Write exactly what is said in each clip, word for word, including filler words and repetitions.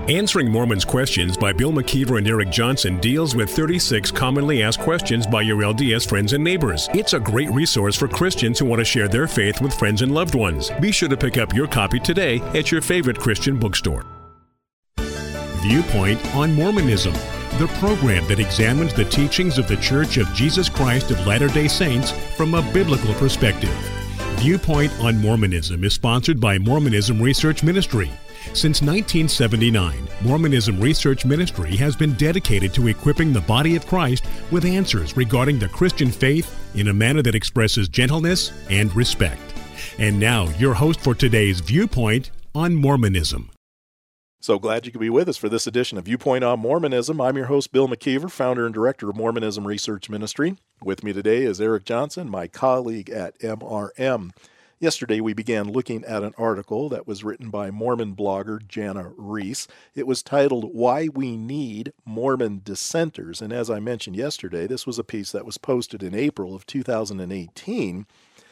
Answering Mormons Questions by Bill McKeever and Eric Johnson deals with thirty-six commonly asked questions by your L D S friends and neighbors. It's a great resource for Christians who want to share their faith with friends and loved ones. Be sure to pick up your copy today at your favorite Christian bookstore. Viewpoint on Mormonism, the program that examines the teachings of the Church of Jesus Christ of Latter-day Saints from a biblical perspective. Viewpoint on Mormonism is sponsored by Mormonism Research Ministry. Since nineteen seventy-nine, Mormonism Research Ministry has been dedicated to equipping the body of Christ with answers regarding the Christian faith in a manner that expresses gentleness and respect. And now, your host for today's Viewpoint on Mormonism. So glad you could be with us for this edition of Viewpoint on Mormonism. I'm your host, Bill McKeever, founder and director of Mormonism Research Ministry. With me today is Eric Johnson, my colleague at M R M. Yesterday, we began looking at an article that was written by Mormon blogger Jana Reese. It was titled, Why We Need Mormon Dissenters. And as I mentioned yesterday, this was a piece that was posted in April of two thousand eighteen.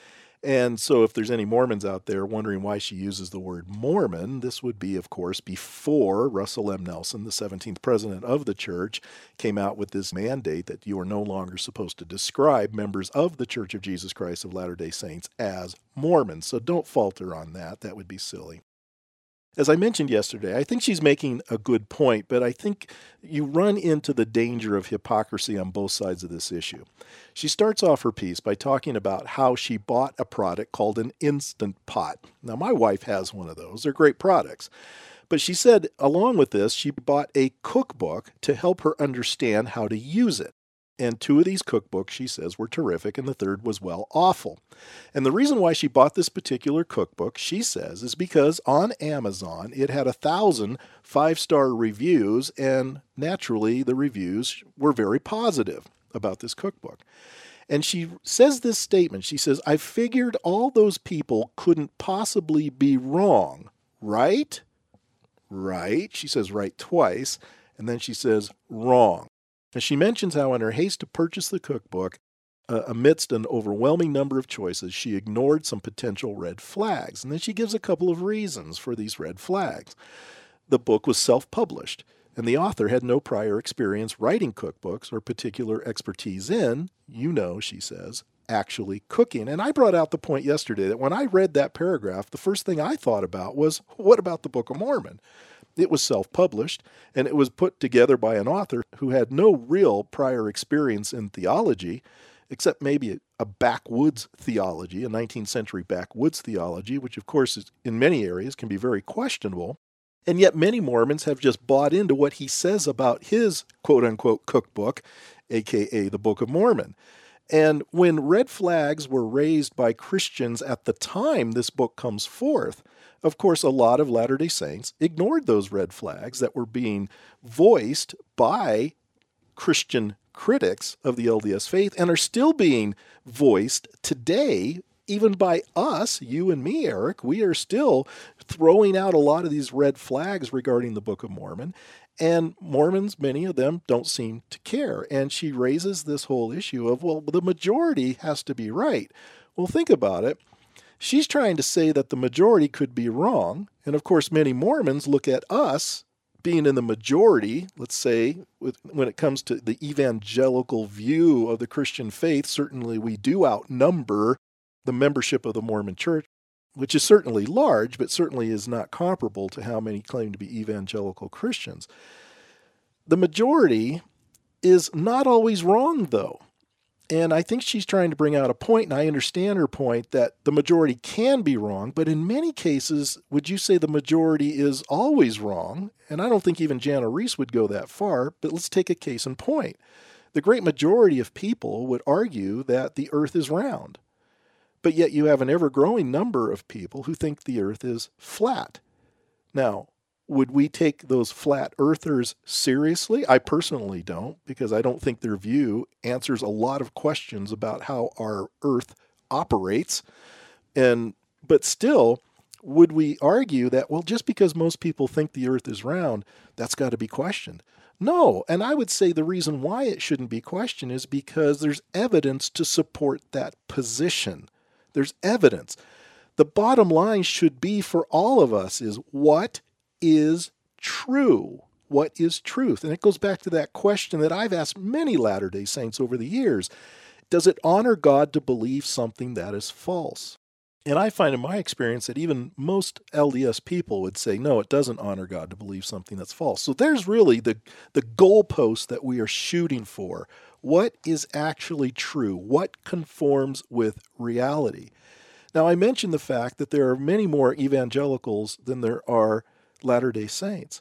And so if there's any Mormons out there wondering why she uses the word Mormon, this would be, of course, before Russell M. Nelson, the seventeenth president of the church, came out with this mandate that you are no longer supposed to describe members of the Church of Jesus Christ of Latter-day Saints as Mormons. So don't falter on that. That would be silly. As I mentioned yesterday, I think she's making a good point, but I think you run into the danger of hypocrisy on both sides of this issue. She starts off her piece by talking about how she bought a product called an Instant Pot. Now, my wife has one of those. They're great products. But she said, along with this, she bought a cookbook to help her understand how to use it. And two of these cookbooks, she says, were terrific, and the third was, well, awful. And the reason why she bought this particular cookbook, she says, is because on Amazon, it had a thousand five-star reviews, and naturally, the reviews were very positive about this cookbook. And she says this statement, she says, I figured all those people couldn't possibly be wrong, right? Right. She says right twice, and then she says wrong. And she mentions how in her haste to purchase the cookbook, uh, amidst an overwhelming number of choices, she ignored some potential red flags. And then she gives a couple of reasons for these red flags. The book was self-published, and the author had no prior experience writing cookbooks or particular expertise in, you know, she says, actually cooking. And I brought out the point yesterday that when I read that paragraph, the first thing I thought about was, what about the Book of Mormon? It was self-published, and it was put together by an author who had no real prior experience in theology, except maybe a backwoods theology, a nineteenth century backwoods theology, which of course is, in many areas can be very questionable. And yet many Mormons have just bought into what he says about his quote-unquote cookbook, aka the Book of Mormon. And when red flags were raised by Christians at the time this book comes forth, of course, a lot of Latter-day Saints ignored those red flags that were being voiced by Christian critics of the L D S faith and are still being voiced today, even by us, you and me, Eric. We are still throwing out a lot of these red flags regarding the Book of Mormon. And Mormons, many of them, don't seem to care. And she raises this whole issue of, well, the majority has to be right. Well, think about it. She's trying to say that the majority could be wrong. And of course, many Mormons look at us being in the majority, let's say, with, when it comes to the evangelical view of the Christian faith. Certainly we do outnumber the membership of the Mormon Church, which is certainly large, but certainly is not comparable to how many claim to be evangelical Christians. The majority is not always wrong, though. And I think she's trying to bring out a point, and I understand her point, that the majority can be wrong, but in many cases, would you say the majority is always wrong? And I don't think even Jana Reese would go that far, but let's take a case in point. The great majority of people would argue that the earth is round, but yet you have an ever-growing number of people who think the earth is flat. Now, would we take those flat earthers seriously? I personally don't, because I don't think their view answers a lot of questions about how our earth operates. And but still, would we argue that, well, just because most people think the earth is round, that's got to be questioned? No, and I would say the reason why it shouldn't be questioned is because there's evidence to support that position. There's evidence. The bottom line should be for all of us is, what is true? What is truth? And it goes back to that question that I've asked many Latter-day Saints over the years. Does it honor God to believe something that is false? And I find in my experience that even most L D S people would say, no, it doesn't honor God to believe something that's false. So there's really the, the goalpost that we are shooting for. What is actually true? What conforms with reality? Now, I mentioned the fact that there are many more evangelicals than there are Latter-day Saints.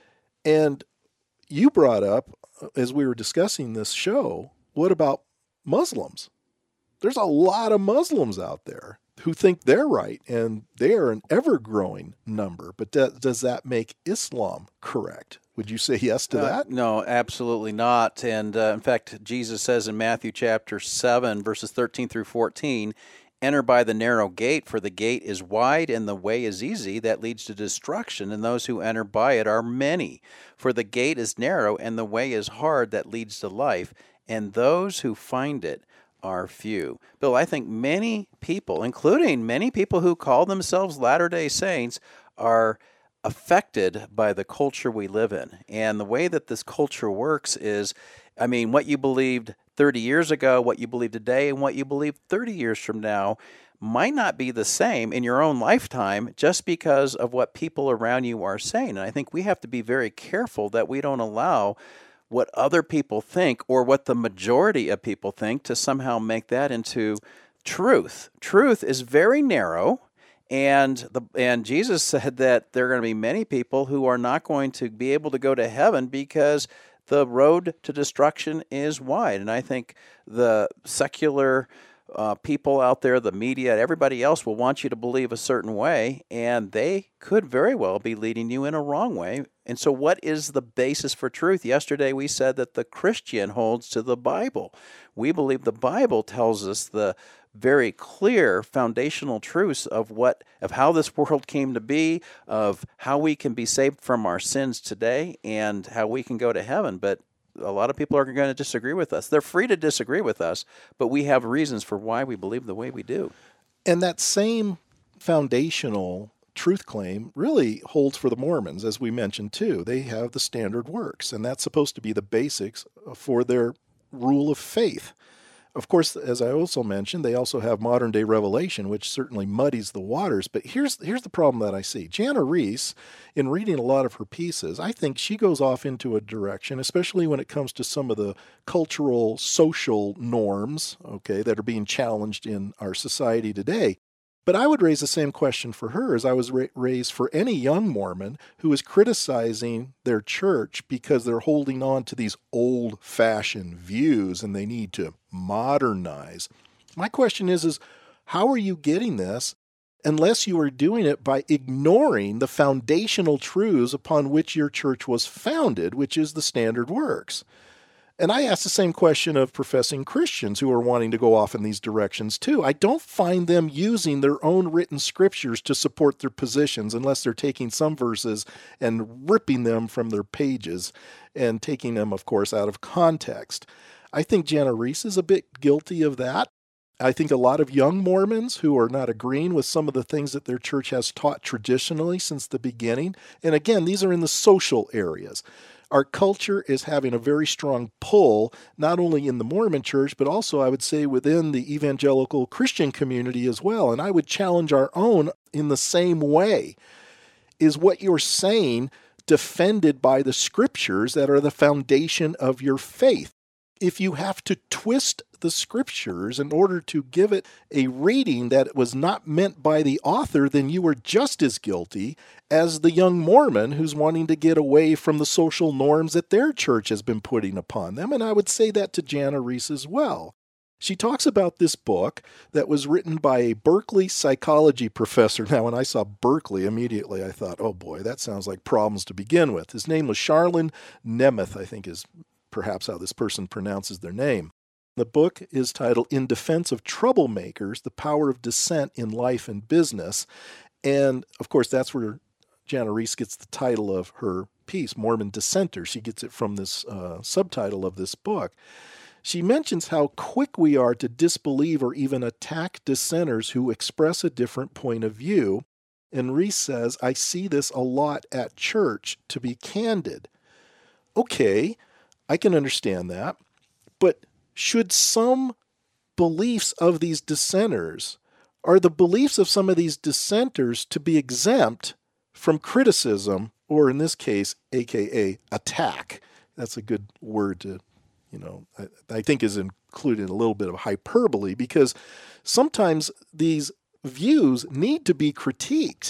And you brought up, as we were discussing this show, what about Muslims? There's a lot of Muslims out there who think they're right, and they are an ever-growing number. But do, does that make Islam correct? Would you say yes to uh, that? No, absolutely not. And uh, in fact, Jesus says in Matthew chapter seven, verses thirteen through fourteen, enter by the narrow gate, for the gate is wide and the way is easy that leads to destruction, and those who enter by it are many. For the gate is narrow and the way is hard that leads to life, and those who find it are few. Bill, I think many people, including many people who call themselves Latter-day Saints, are affected by the culture we live in. And the way that this culture works is, I mean, what you believed thirty years ago, what you believe today, and what you believe thirty years from now might not be the same in your own lifetime just because of what people around you are saying. And I think we have to be very careful that we don't allow what other people think or what the majority of people think to somehow make that into truth. Truth is very narrow, and the and Jesus said that there are going to be many people who are not going to be able to go to heaven because the road to destruction is wide. And I think the secular uh, people out there, the media, everybody else will want you to believe a certain way, and they could very well be leading you in a wrong way. And so what is the basis for truth? Yesterday we said that the Christian holds to the Bible. We believe the Bible tells us the very clear foundational truths of what of how this world came to be, of how we can be saved from our sins today, and how we can go to heaven. But a lot of people are going to disagree with us. They're free to disagree with us, but we have reasons for why we believe the way we do. And that same foundational truth claim really holds for the Mormons, as we mentioned too. They have the standard works, and that's supposed to be the basics for their rule of faith. Of course, as I also mentioned, they also have modern-day revelation, which certainly muddies the waters. But here's here's the problem that I see. Jana Reese, in reading a lot of her pieces, I think she goes off into a direction, especially when it comes to some of the cultural, social norms, okay, that are being challenged in our society today. But I would raise the same question for her as I was ra- raised for any young Mormon who is criticizing their church because they're holding on to these old-fashioned views and they need to modernize. My question is, is how are you getting this unless you are doing it by ignoring the foundational truths upon which your church was founded, which is the standard works? And I ask the same question of professing Christians who are wanting to go off in these directions too. I don't find them using their own written scriptures to support their positions unless they're taking some verses and ripping them from their pages and taking them, of course, out of context. I think Jana Reese is a bit guilty of that. I think a lot of young Mormons who are not agreeing with some of the things that their church has taught traditionally since the beginning. And again, these are in the social areas. Our culture is having a very strong pull, not only in the Mormon church, but also, I would say, within the evangelical Christian community as well. And I would challenge our own in the same way. Is what you're saying defended by the scriptures that are the foundation of your faith? If you have to twist the scriptures in order to give it a reading that was not meant by the author, then you are just as guilty as the young Mormon who's wanting to get away from the social norms that their church has been putting upon them. And I would say that to Jana Reese as well. She talks about this book that was written by a Berkeley psychology professor. Now, when I saw Berkeley, immediately I thought, oh boy, that sounds like problems to begin with. His name was Charlene Nemeth, I think is perhaps how this person pronounces their name. The book is titled In Defense of Troublemakers, The Power of Dissent in Life and Business. And, of course, that's where Jana Reese gets the title of her piece, Mormon Dissenter. She gets it from this uh, subtitle of this book. She mentions how quick we are to disbelieve or even attack dissenters who express a different point of view. And Reese says, I see this a lot at church, to be candid. Okay, I can understand that. But should some beliefs of these dissenters, are the beliefs of some of these dissenters to be exempt from criticism, or in this case, A K A attack? That's a good word to, you know, I, I think is included a little bit of hyperbole, because sometimes these views need to be critiqued.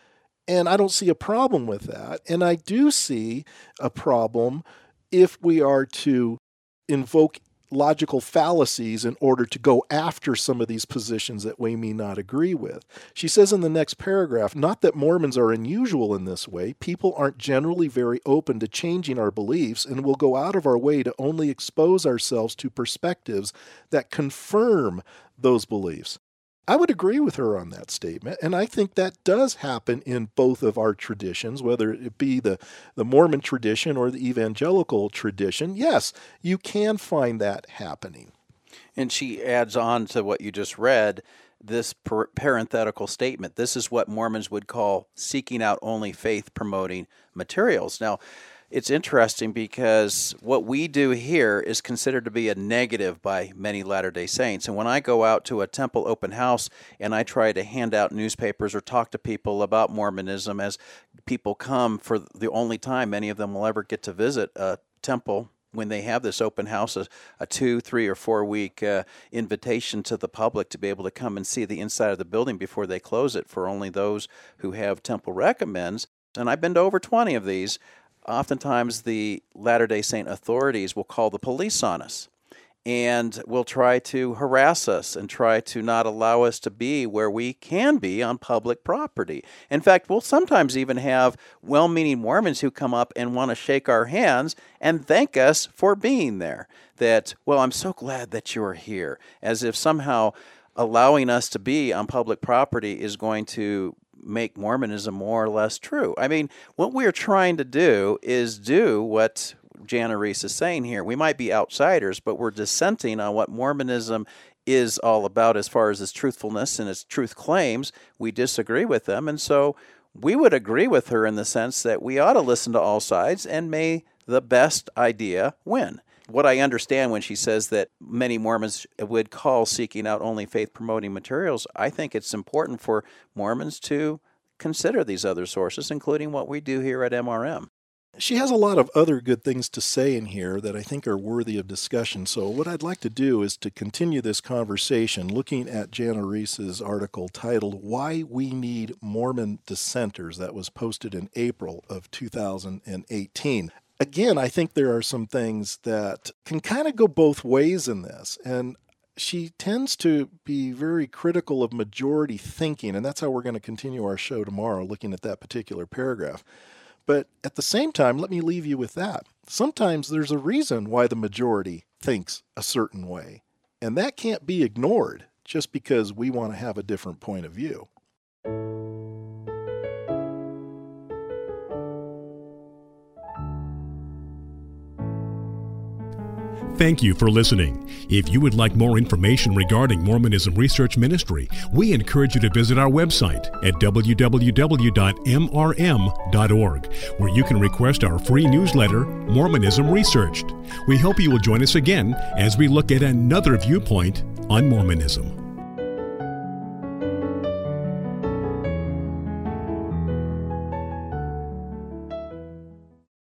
And I don't see a problem with that. And I do see a problem if we are to invoke logical fallacies in order to go after some of these positions that we may not agree with. She says in the next paragraph, not that Mormons are unusual in this way. People aren't generally very open to changing our beliefs, and will go out of our way to only expose ourselves to perspectives that confirm those beliefs. I would agree with her on that statement, and I think that does happen in both of our traditions, whether it be the, the Mormon tradition or the evangelical tradition. Yes, you can find that happening. And she adds on to what you just read, this per- parenthetical statement. This is what Mormons would call seeking out only faith-promoting materials. Now, it's interesting because what we do here is considered to be a negative by many Latter-day Saints. And when I go out to a temple open house and I try to hand out newspapers or talk to people about Mormonism, as people come for the only time many of them will ever get to visit a temple when they have this open house, a, a two, three, or four-week uh, invitation to the public to be able to come and see the inside of the building before they close it for only those who have temple recommends. And I've been to over twenty of these. Oftentimes the Latter-day Saint authorities will call the police on us and will try to harass us and try to not allow us to be where we can be on public property. In fact, we'll sometimes even have well-meaning Mormons who come up and want to shake our hands and thank us for being there. That, well, I'm so glad that you're here, as if somehow allowing us to be on public property is going to make Mormonism more or less true. I mean, what we're trying to do is do what Jana Reese is saying here. We might be outsiders, but we're dissenting on what Mormonism is all about as far as its truthfulness and its truth claims. We disagree with them, and so we would agree with her in the sense that we ought to listen to all sides and may the best idea win. What I understand when she says that many Mormons would call seeking out only faith-promoting materials, I think it's important for Mormons to consider these other sources, including what we do here at M R M. She has a lot of other good things to say in here that I think are worthy of discussion. So what I'd like to do is to continue this conversation looking at Jana Reese's article titled Why We Need Mormon Dissenters, that was posted in April of two thousand eighteen. Again, I think there are some things that can kind of go both ways in this, and she tends to be very critical of majority thinking, and that's how we're going to continue our show tomorrow, looking at that particular paragraph. But at the same time, let me leave you with that. Sometimes there's a reason why the majority thinks a certain way, and that can't be ignored just because we want to have a different point of view. Thank you for listening. If you would like more information regarding Mormonism Research Ministry, we encourage you to visit our website at w w w dot m r m dot org, where you can request our free newsletter, Mormonism Researched. We hope you will join us again as we look at another viewpoint on Mormonism.